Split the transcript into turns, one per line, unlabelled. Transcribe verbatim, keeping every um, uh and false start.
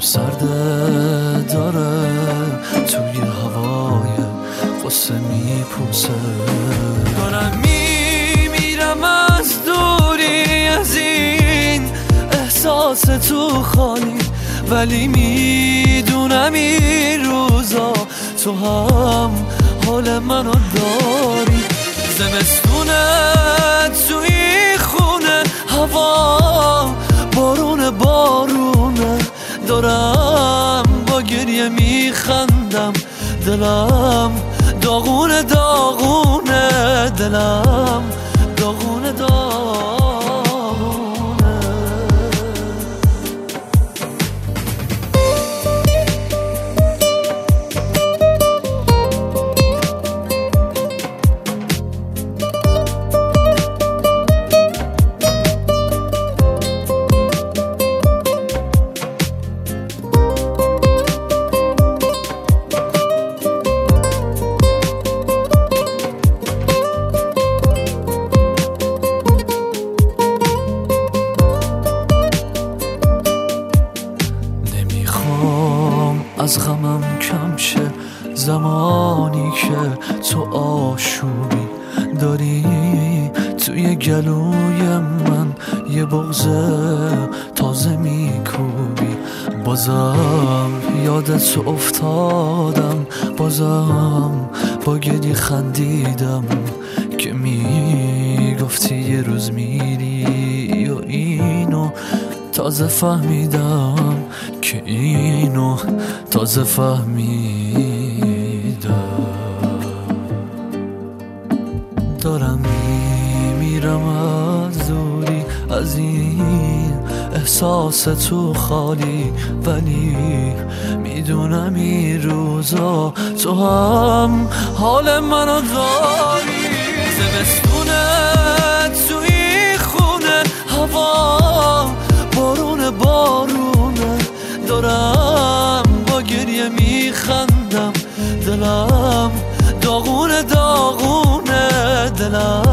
سرده داره توی هوای قصه میپوسه. دارم میمیرم از دوری از این احساس تو خالی، ولی میدونم این روزا تو هم حال منو داری. زمستونه توی خونه، هوا بارونه بارونه، دارم با گریه میخندم، دلم داغونه داغونه، دلم داغونه داغونه. از غمم کم شه زمانی که تو آشوبی داری توی گلوی من، یه بغض تازه میکوبی. بازم یادت افتادم، بازم با گلی خندیدم که میگفتی یه روز میری و اینو تازه فهمیدم، که اینو تازه فهمیدم. دارم میمیرم از دوری از این احساس تو خالی، ولی میدونم این روزا تو هم حال منو داری. زمستونه توی خونه، هوا بارونه بارونه، دارم با گریه میخندم، دلم داغونه داغونه، دلم